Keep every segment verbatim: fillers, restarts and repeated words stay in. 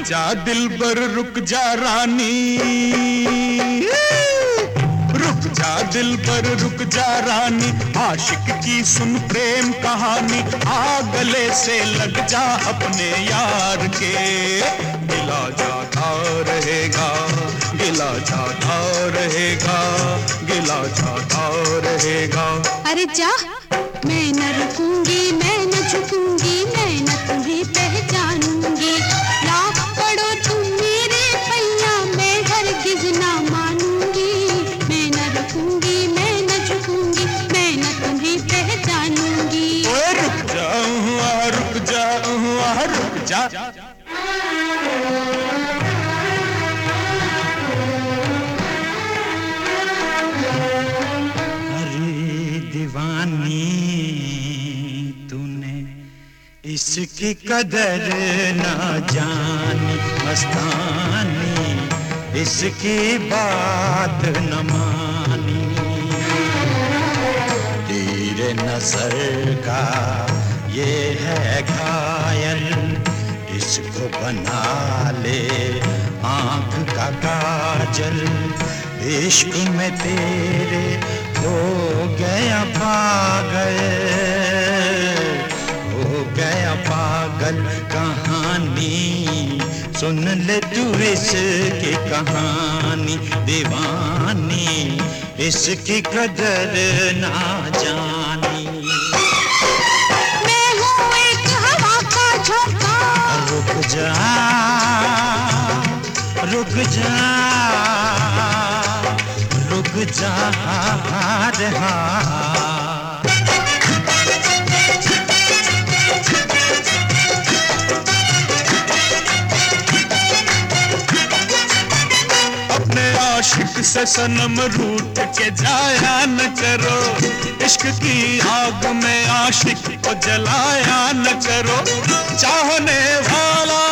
जा दिलबर रुक जा रानी, रुक जा दिलबर रुक जा रानी, आशिक की सुन प्रेम कहानी, आ गले से लग जा अपने यार के, गिला जाता रहेगा, गिला जाता रहेगा, गिला जाता रहेगा। अरे जा, मैं न रुकूंगी, मैं न झुकूंगी, मैं न तुम्हें पहचानूंगी, लाख पड़ो तुम मेरे पैया, मैं हरगिज ना मानूंगी, मैं न रुकूंगी, मैं न झुकूंगी, मैं न तुम्हें पहचानूंगी। ओए रुक जाऊँ, रुक जाऊँ, रुक जा। इसकी कदर ना जानी मस्तानी, इसकी बात न मानी, तीर नजर का ये है घायल, इसको बना ले आँख का काजल, इश्क में तेरे हो गया पागल, गया पागल कहानी, सुन ले तू इसकी कहानी, दीवानी इसकी कदर ना जानी। मैं हूँ एक हवा का झोंका, रुक जा, रुक जा, रुक जा रहा। आशिक से सनम रूठ के जाया न करो, इश्क की आग में आशिक को जलाया न करो, चाहने वाला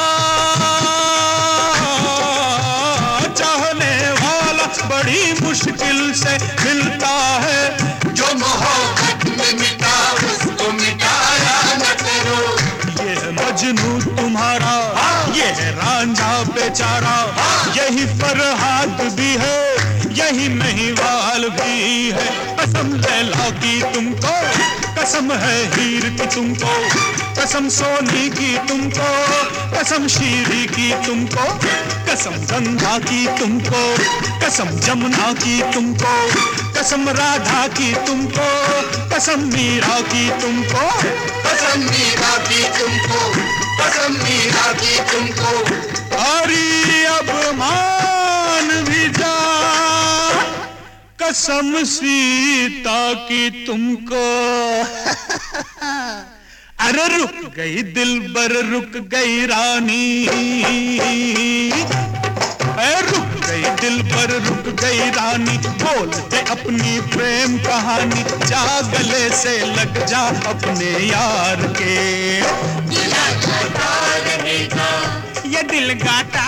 चाहने वाला बड़ी मुश्किल से मिलता है, जो मोहब्बत में मिटा उसको मिटाया न करो। ये है मजनू तुम्हारा, ये है रांझा बेचारा, यही फरहाद भी है, यही महिवाल भी है, कसम लैला की तुमको, कसम है हीर की तुमको, कसम सोनी की तुमको, कसम शीरी की तुमको, कसम गंगा की तुमको, कसम जमुना की तुमको, कसम राधा की तुमको, कसम मीरा की तुमको, कसम मीरा की तुमको, कसम मीरा की तुमको। अरे अब मान भी जा, कसम सीता की तुमको। अरे रुक गई दिलबर, रुक गई रानी, अरे रुक गई दिलबर, रुक गई रानी, बोल दे अपनी प्रेम कहानी, जा गले से लग जा अपने यार के, गिला जाता रहेगा, ये दिल गाता